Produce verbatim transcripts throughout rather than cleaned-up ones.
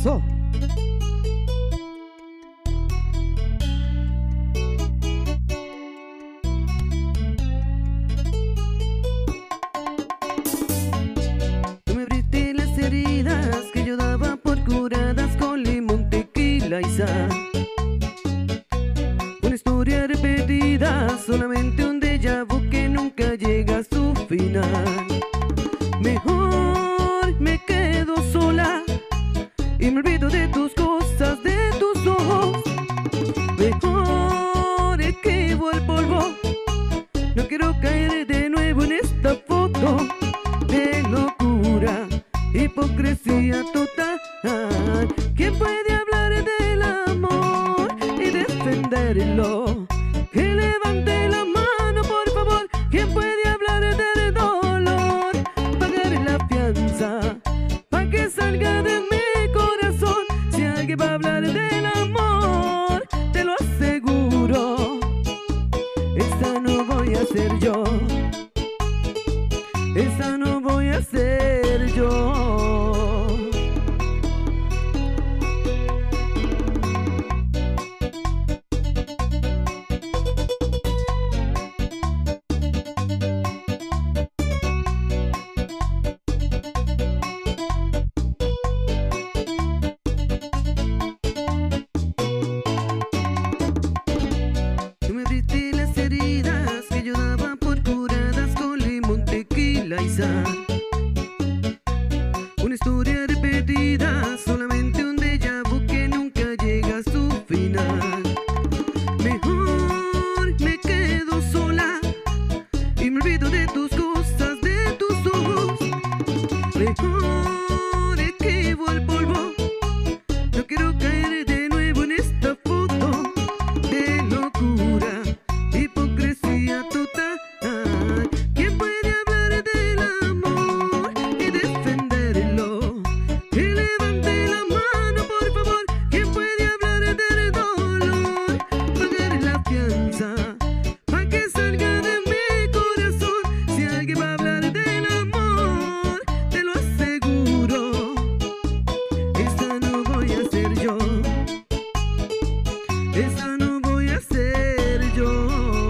cañonazo. Tú me abriste las heridas que yo daba por curadas con limón, tequila y sal. Una historia repetida, solamente un déjà vu que nunca llega a su final. Mejor me quedo sola y me olvido de tus cosas, de tus ojos. Mejor esquivo el polvo, no quiero caer de nuevo en esta foto de locura, hipocresía total. ¿Quién puede hablar del amor y defenderlo? Que levante la mano, por favor. ¿Quién puede hablar del dolor? Pagar la fianza pa' que salga de mi corazón. Si alguien va a hablar del amor, te lo aseguro, esta no voy a ser yo. Esta no voy a ser yo. Tú me abriste las heridas que yo daba por curadas con limón, tequila y sal. Una historia repetida, solamente un déjà vu que nunca llega a su final. Mejor me quedo sola y me olvido de tus cosas, de tus ojos. Mejor esquivo el polvo, no quiero caer de nuevo en esta foto de locura, hipocresía total. ¿Quién puede hablar del amor y defenderlo? Que levante la mano, por favor. ¿Quién puede hablar del dolor? Pagar la fianza pa' que salga de mi corazón. Si alguien va a hablar del amor, te lo aseguro, esta no voy a ser yo. Esta no voy a ser yo.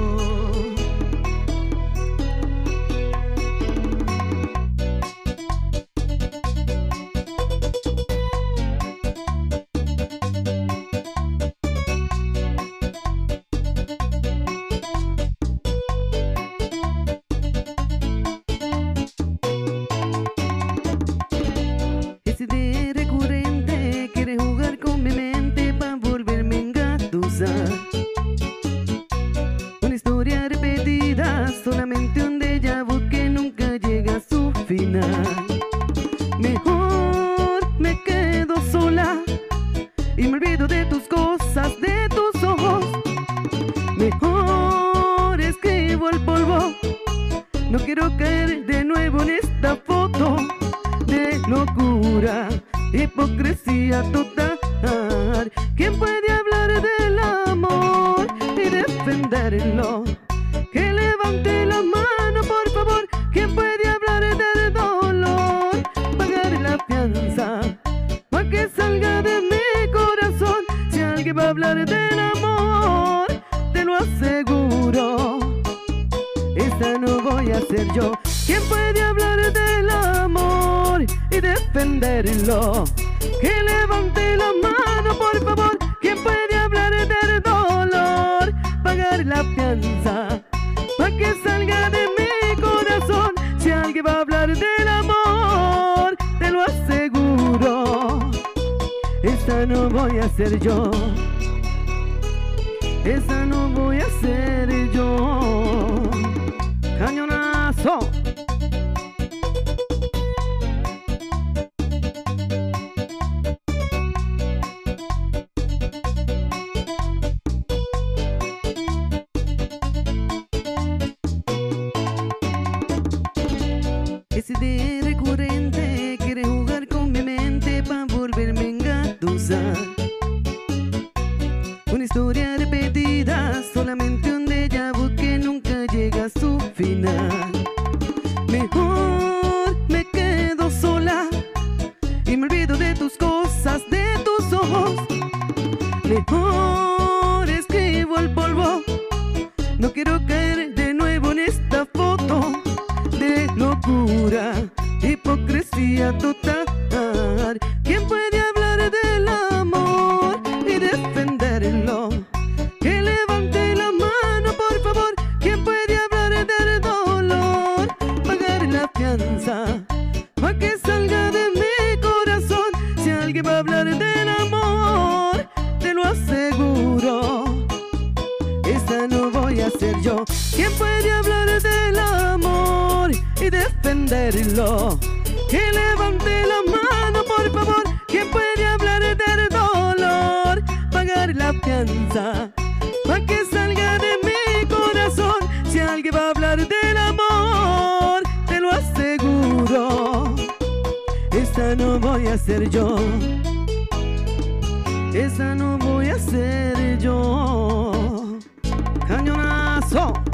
Ese de recurrente quiere jugar con mi mente pa' volverme a engatusar. Una historia repetida, solamente un déjà vu que nunca llega a su final. Mejor me quedo sola y me olvido de tus cosas, de tus ojos. Mejor esquivo el polvo, no quiero caer de nuevo en esta foto de locura, hipocresía total. ¿Quién puede hablar del amor y defenderlo? Que levante la mano, por favor. ¿Quién puede hablar del dolor? Pagar la fianza pa' que salga de mi corazón. Si alguien va a hablar del amor, te lo aseguro, esta no voy a ser yo. ¿Quién puede hablar del amor y defenderlo? Que levante la mano, por favor. ¿Quién puede hablar del dolor? Pagar la fianza pa' que salga de mi corazón. Si alguien va a hablar del amor, te lo aseguro, esta no voy a ser yo. Esta no voy a ser yo. Cañonazo. Ese de recurrente quiere jugar con mi mente pa' volverme a engatusar. Una historia repetida, solamente un déjà vu que nunca llega a su final. Mejor me quedo sola y me olvido de tus cosas, de amor, escribo al polvo. No quiero caer de nuevo en esta foto de locura, hipocresía total. ¿Quién puede hablar del amor y defenderlo? Que levante la mano, por favor. ¿Quién puede hablar del dolor? Pagar la fianza pa' que salga de mi corazón. Si alguien va a hablar del amor, te lo aseguro, esa no voy a ser yo. ¿Quién puede hablar del amor y defenderlo? Que levante la mano, por favor. ¿Quién puede hablar del dolor? Pagar la fianza pa' que salga de mi corazón. Si alguien va a hablar del amor, te lo aseguro, esa no voy a ser yo, esa no voy a ser yo. Cañonazo.